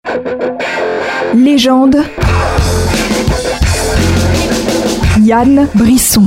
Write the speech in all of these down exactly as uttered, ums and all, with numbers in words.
Légende. Yann Brisson.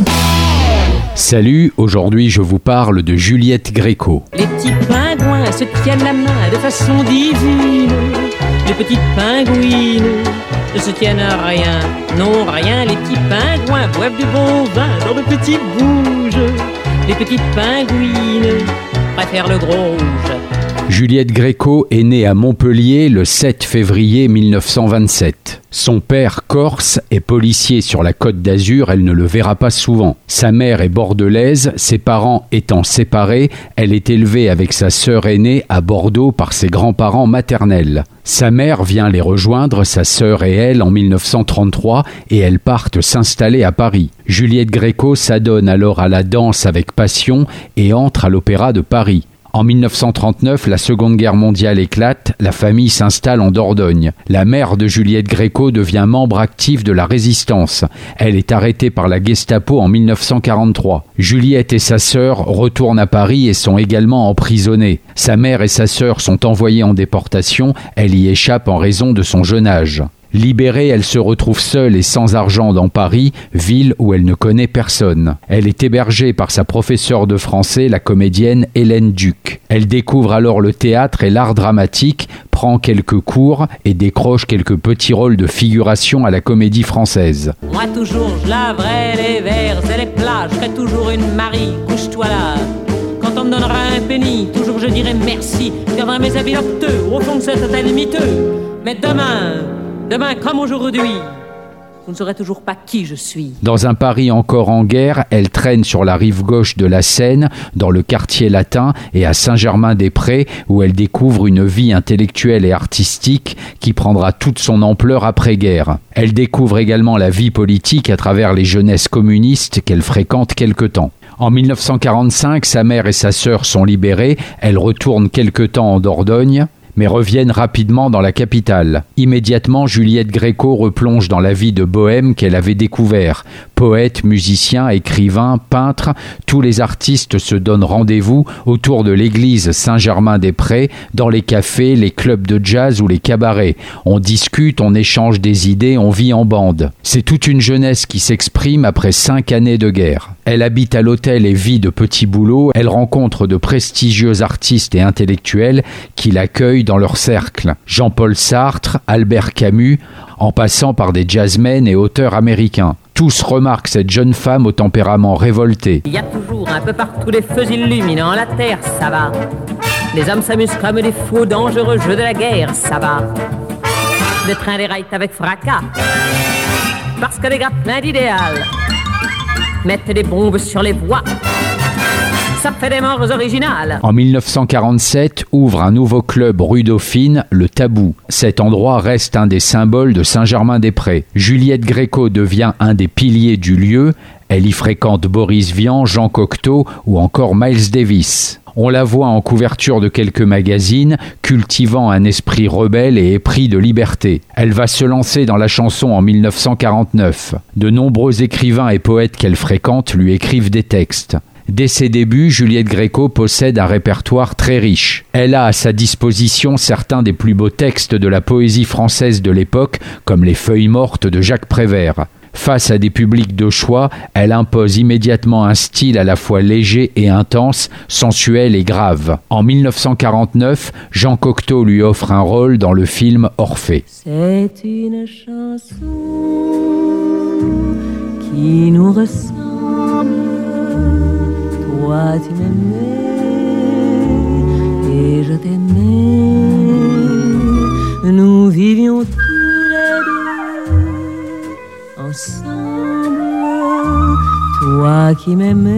Salut, aujourd'hui je vous parle de Juliette Gréco. Les petits pingouins se tiennent la main de façon divine. Les petites pingouines ne se tiennent à rien, non rien. Les petits pingouins boivent du bon vin dans de petits bouges. Les petites pingouines préfèrent le gros rouge. Juliette Gréco est née à Montpellier le sept février mille neuf cent vingt-sept. Son père, corse, est policier sur la Côte d'Azur, elle ne le verra pas souvent. Sa mère est bordelaise, ses parents étant séparés, elle est élevée avec sa sœur aînée à Bordeaux par ses grands-parents maternels. Sa mère vient les rejoindre, sa sœur et elle, en mille neuf cent trente-trois, et elles partent s'installer à Paris. Juliette Gréco s'adonne alors à la danse avec passion et entre à l'Opéra de Paris. En mille neuf cent trente-neuf, la Seconde Guerre mondiale éclate, la famille s'installe en Dordogne. La mère de Juliette Gréco devient membre actif de la Résistance. Elle est arrêtée par la Gestapo en mille neuf cent quarante-trois. Juliette et sa sœur retournent à Paris et sont également emprisonnées. Sa mère et sa sœur sont envoyées en déportation, elle y échappe en raison de son jeune âge. Libérée, elle se retrouve seule et sans argent dans Paris, ville où elle ne connaît personne. Elle est hébergée par sa professeure de français, la comédienne Hélène Duc. Elle découvre alors le théâtre et l'art dramatique, prend quelques cours et décroche quelques petits rôles de figuration à la Comédie Française. Moi toujours je laverai les verres et les plats, je serai toujours une Marie, couche-toi là. Quand on me donnera un penny, toujours je dirai merci, je garderai mes habits docteux, au fond de cet hôtel miteux. Mais demain... Demain, comme aujourd'hui, vous ne saurez toujours pas qui je suis. Dans un Paris encore en guerre, elle traîne sur la rive gauche de la Seine, dans le quartier latin et à Saint-Germain-des-Prés, où elle découvre une vie intellectuelle et artistique qui prendra toute son ampleur après-guerre. Elle découvre également la vie politique à travers les jeunesses communistes qu'elle fréquente quelque temps. En mille neuf cent quarante-cinq, sa mère et sa sœur sont libérées, elle retourne quelque temps en Dordogne, mais reviennent rapidement dans la capitale. Immédiatement, Juliette Gréco replonge dans la vie de bohème qu'elle avait découvert. Poète, musicien, écrivain, peintre, tous les artistes se donnent rendez-vous autour de l'église Saint-Germain-des-Prés, dans les cafés, les clubs de jazz ou les cabarets. On discute, on échange des idées, on vit en bande. C'est toute une jeunesse qui s'exprime après cinq années de guerre. Elle habite à l'hôtel et vit de petits boulots. Elle rencontre de prestigieux artistes et intellectuels qui l'accueillent dans leur cercle. Jean-Paul Sartre, Albert Camus, en passant par des jazzmen et auteurs américains. Tous remarquent cette jeune femme au tempérament révolté. Il y a toujours un peu partout des feux illuminant la terre, ça va. Les hommes s'amusent comme des fous dangereux jeux de la guerre, ça va. Des trains déraillent avec fracas, parce que les gars pleins d'idéal mettent des bombes sur les voies. Ça fait des morts originales. En mille neuf cent quarante-sept, ouvre un nouveau club rue Dauphine, le Tabou. Cet endroit reste un des symboles de Saint-Germain-des-Prés. Juliette Gréco devient un des piliers du lieu. Elle y fréquente Boris Vian, Jean Cocteau ou encore Miles Davis. On la voit en couverture de quelques magazines, cultivant un esprit rebelle et épris de liberté. Elle va se lancer dans la chanson en mille neuf cent quarante-neuf. De nombreux écrivains et poètes qu'elle fréquente lui écrivent des textes. Dès ses débuts, Juliette Gréco possède un répertoire très riche. Elle a à sa disposition certains des plus beaux textes de la poésie française de l'époque, comme les Feuilles mortes de Jacques Prévert. Face à des publics de choix, elle impose immédiatement un style à la fois léger et intense, sensuel et grave. En mille neuf cent quarante-neuf, Jean Cocteau lui offre un rôle dans le film Orphée. C'est une chanson qui nous ressemble. Toi tu m'aimais et je t'aimais. Nous vivions tous les deux ensemble. Toi qui m'aimais,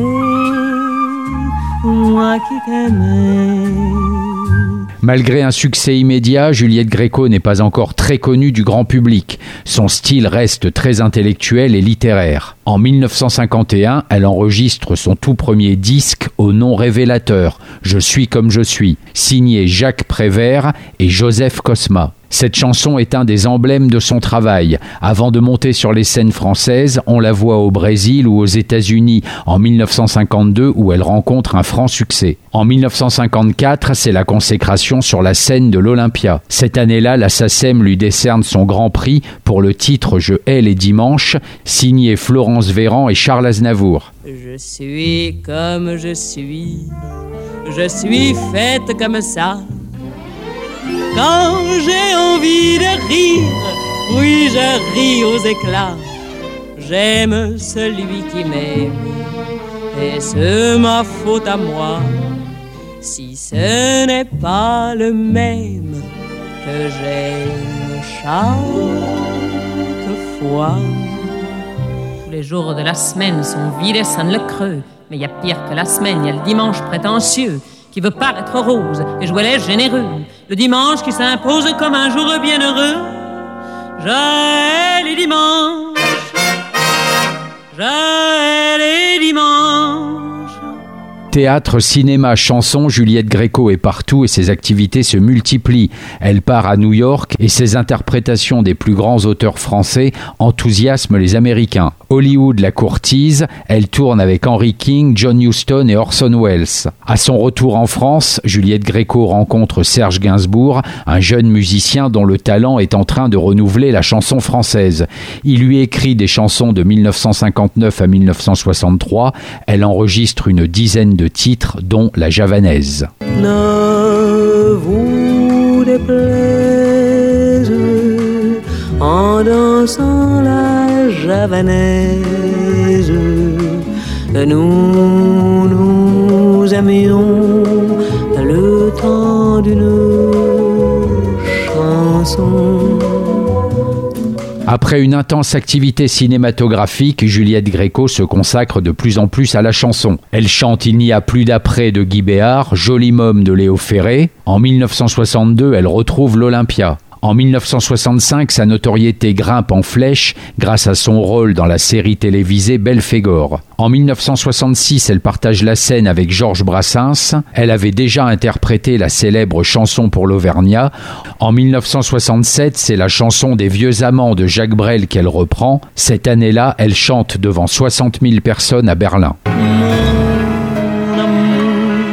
moi qui t'aimais. Malgré un succès immédiat, Juliette Gréco n'est pas encore très connue du grand public. Son style reste très intellectuel et littéraire. En mille neuf cent cinquante et un, elle enregistre son tout premier disque au nom révélateur, « Je suis comme je suis », signé Jacques Prévert et Joseph Cosma. Cette chanson est un des emblèmes de son travail. Avant de monter sur les scènes françaises, on la voit au Brésil ou aux États-Unis en mille neuf cent cinquante-deux où elle rencontre un franc succès. En mille neuf cent cinquante-quatre, c'est la consécration sur la scène de l'Olympia. Cette année-là, la SACEM lui décerne son grand prix pour le titre « Je hais les dimanches », signé Florence Véran et Charles Aznavour. Je suis comme je suis, je suis faite comme ça. Quand j'ai envie de rire, oui, je ris aux éclats. J'aime celui qui m'aime, et c'est ma faute à moi si ce n'est pas le même que j'aime chaque fois. Tous les jours de la semaine sont vides et sonnent le creux. Mais il y a pire que la semaine, il y a le dimanche prétentieux qui veut paraître rose et jouer les généreux. Le dimanche qui s'impose comme un jour bienheureux. J'ai les dimanches, j'ai les dimanches. Théâtre, cinéma, chanson, Juliette Gréco est partout et ses activités se multiplient. Elle part à New York et ses interprétations des plus grands auteurs français enthousiasment les Américains. Hollywood la courtise, elle tourne avec Henry King, John Huston et Orson Welles. À son retour en France, Juliette Gréco rencontre Serge Gainsbourg, un jeune musicien dont le talent est en train de renouveler la chanson française. Il lui écrit des chansons de mille neuf cent cinquante-neuf à mille neuf cent soixante-trois. Elle enregistre une dizaine de titres, dont La Javanaise. Ne vous déplaise en dansant la javanaise, nous nous aimions le temps d'une chanson. Après une intense activité cinématographique, Juliette Gréco se consacre de plus en plus à la chanson. Elle chante Il n'y a plus d'après de Guy Béard, Joli môme de Léo Ferré. En mille neuf cent soixante-deux, elle retrouve l'Olympia. En mille neuf cent soixante-cinq, sa notoriété grimpe en flèche grâce à son rôle dans la série télévisée Belphégor. En mille neuf cent soixante-six, elle partage la scène avec Georges Brassens. Elle avait déjà interprété la célèbre chanson pour l'Auvergnat. En mille neuf cent soixante-sept, c'est la chanson des Vieux Amants de Jacques Brel qu'elle reprend. Cette année-là, elle chante devant soixante mille personnes à Berlin. Mon amour,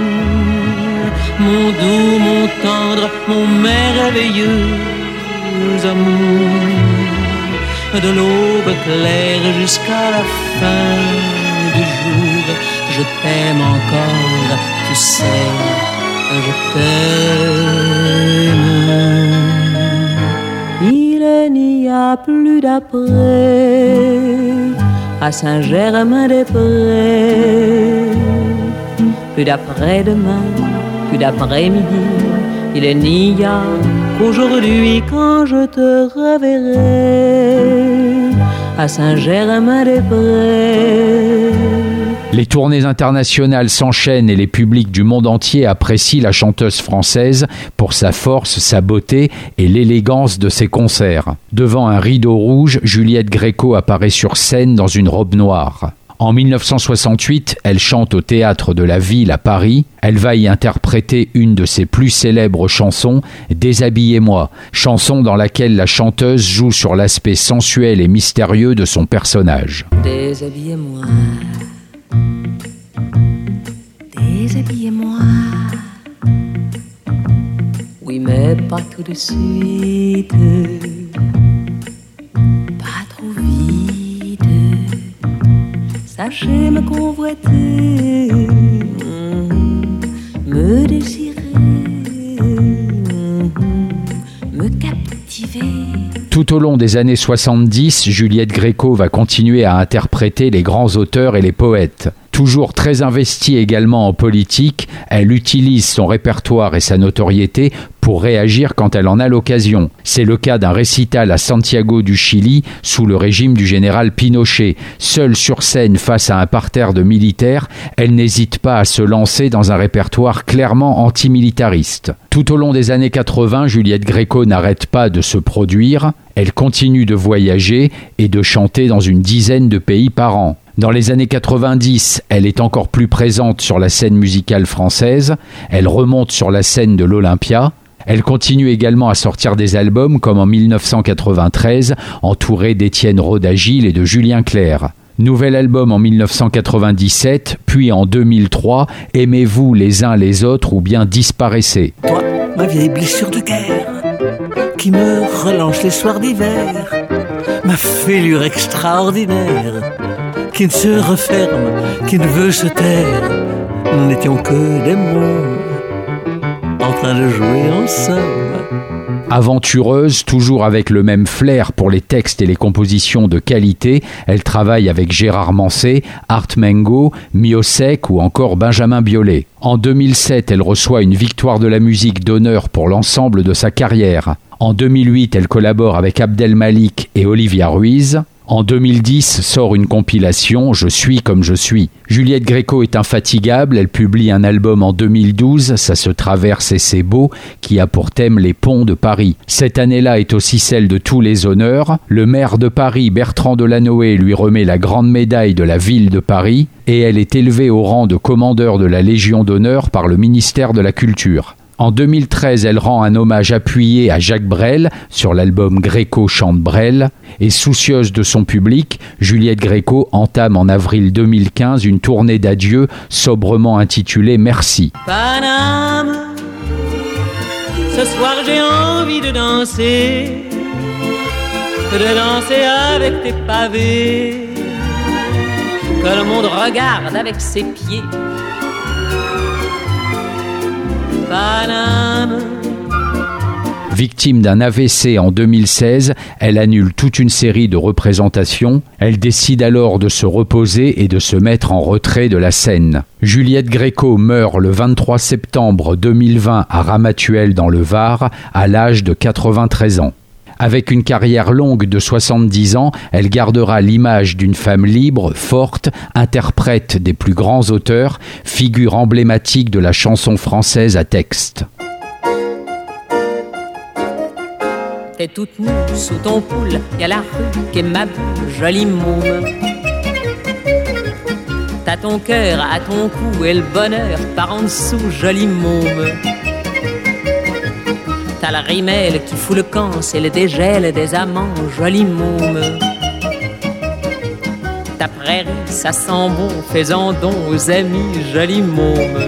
mon doux, mon tendre, mon merveilleux amour, de l'aube claire jusqu'à la fin du jour, je t'aime encore, tu sais, je t'aime. Il n'y a plus d'après à Saint-Germain-des-Prés, plus d'après-demain, plus d'après-midi. Il n'y a qu'aujourd'hui quand je te reverrai à Saint-Germain-des-Prés. Les tournées internationales s'enchaînent et les publics du monde entier apprécient la chanteuse française pour sa force, sa beauté et l'élégance de ses concerts. Devant un rideau rouge, Juliette Gréco apparaît sur scène dans une robe noire. En mille neuf cent soixante-huit, elle chante au Théâtre de la Ville à Paris. Elle va y interpréter une de ses plus célèbres chansons, Déshabillez-moi, chanson dans laquelle la chanteuse joue sur l'aspect sensuel et mystérieux de son personnage. Déshabillez-moi, déshabillez-moi, oui mais pas tout de suite, pas trop vite. Sachez me convoiter, me désirer, me captiver. Tout au long des années soixante-dix, Juliette Gréco va continuer à interpréter les grands auteurs et les poètes. Toujours très investie également en politique, elle utilise son répertoire et sa notoriété pour réagir quand elle en a l'occasion. C'est le cas d'un récital à Santiago du Chili sous le régime du général Pinochet. Seule sur scène face à un parterre de militaires, elle n'hésite pas à se lancer dans un répertoire clairement antimilitariste. Tout au long des années quatre-vingts, Juliette Gréco n'arrête pas de se produire. Elle continue de voyager et de chanter dans une dizaine de pays par an. Dans les années quatre-vingt-dix, elle est encore plus présente sur la scène musicale française. Elle remonte sur la scène de l'Olympia. Elle continue également à sortir des albums comme en dix-neuf cent quatre-vingt-treize, entourée d'Étienne Rodagil et de Julien Clerc. Nouvel album en dix-neuf cent quatre-vingt-dix-sept, puis en deux mille trois, Aimez-vous les uns les autres ou bien disparaissez. Toi, ma vieille blessure de guerre, qui me relance les soirs d'hiver, ma fêlure extraordinaire, qui ne se referme, qui ne veut se taire, nous n'étions que des mots en train de jouer ensemble. Aventureuse, toujours avec le même flair pour les textes et les compositions de qualité, elle travaille avec Gérard Manset, Art Mengo, Miossec ou encore Benjamin Biolay. En deux mille sept, elle reçoit une victoire de la musique d'honneur pour l'ensemble de sa carrière. En deux mille huit, elle collabore avec Abdel Malik et Olivia Ruiz. En deux mille dix sort une compilation « Je suis comme je suis ». Juliette Gréco est infatigable, elle publie un album en deux mille douze, « Ça se traverse et c'est beau », qui a pour thème les ponts de Paris. Cette année-là est aussi celle de tous les honneurs. Le maire de Paris, Bertrand Delanoë, lui remet la grande médaille de la ville de Paris et elle est élevée au rang de commandeur de la Légion d'honneur par le ministère de la Culture. En deux mille treize, elle rend un hommage appuyé à Jacques Brel sur l'album Gréco chante Brel. Et soucieuse de son public, Juliette Gréco entame en avril deux mille quinze une tournée d'adieu sobrement intitulée Merci. Paname, ce soir j'ai envie de danser, de danser avec tes pavés, que le monde regarde avec ses pieds. Paname. Victime d'un A V C en deux mille seize, elle annule toute une série de représentations. Elle décide alors de se reposer et de se mettre en retrait de la scène. Juliette Gréco meurt le vingt-trois septembre deux mille vingt à Ramatuelle dans le Var, à l'âge de quatre-vingt-treize ans. Avec une carrière longue de soixante-dix ans, elle gardera l'image d'une femme libre, forte, interprète des plus grands auteurs, figure emblématique de la chanson française à texte. T'es toute nue sous ton poule, y'a la rue qui est ma boule, jolie môme. T'as ton cœur à ton cou et le bonheur par en dessous, jolie môme. T'as la rimelle qui fout le camp, c'est le dégel des amants, jolie môme. Ta prairie, ça sent bon, fais-en don aux amis, jolie môme.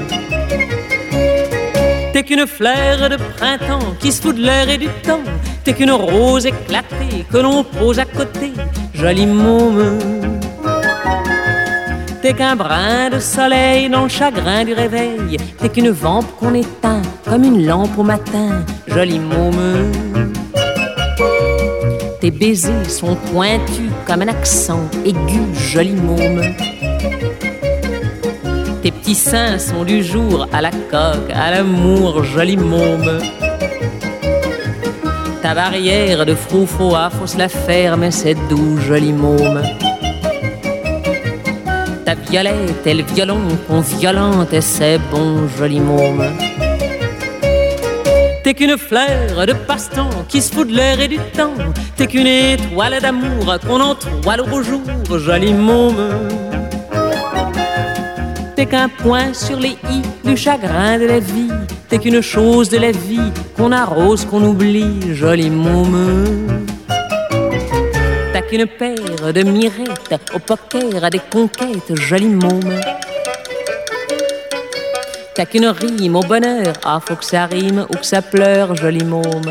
T'es qu'une fleur de printemps qui se fout de l'air et du temps. T'es qu'une rose éclatée que l'on pose à côté, jolie môme. T'es qu'un brin de soleil dans le chagrin du réveil. T'es qu'une vampe qu'on éteint comme une lampe au matin, jolie môme. Tes baisers sont pointus comme un accent aigu, jolie môme. Tes petits seins sont du jour à la coque, à l'amour, jolie môme. Ta barrière de froufroa, faut se la faire, mais c'est doux, jolie môme. Ta violette et le violon qu'on violente et c'est bon, jolie môme. T'es qu'une fleur de passe-temps qui se fout de l'air et du temps. T'es qu'une étoile d'amour qu'on entoile au beau jour, jolie môme. T'es qu'un point sur les i du chagrin de la vie. T'es qu'une chose de la vie qu'on arrose, qu'on oublie, jolie môme. T'as qu'une paire de mirettes au poker à des conquêtes, jolie môme. T'as qu'une rime au bonheur, ah faut que ça rime ou que ça pleure, jolie môme.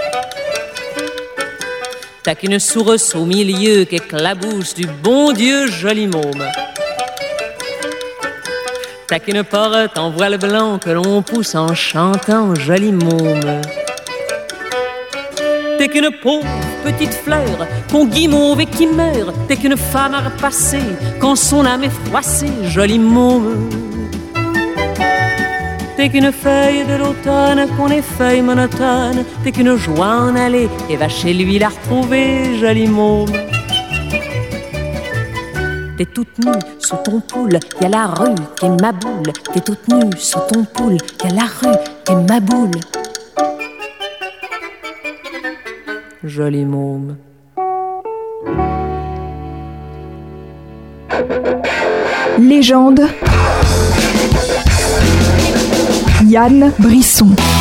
T'as qu'une source au milieu qui éclabousse du bon Dieu, jolie môme. T'as qu'une porte en voile blanc que l'on pousse en chantant, jolie môme. T'es qu'une pauvre petite fleur qu'on guimauve et qui meurt. T'es qu'une femme à repasser quand son âme est froissée, jolie môme. T'es qu'une feuille de l'automne qu'on effeuille monotone. T'es qu'une joie en aller et va chez lui la retrouver, jolie môme. T'es toute nue sous ton poule, y'a la rue qui est ma boule. T'es toute nue sous ton poule, y'a la rue qui est ma boule. Jolie môme. Légende. Yann Brisson.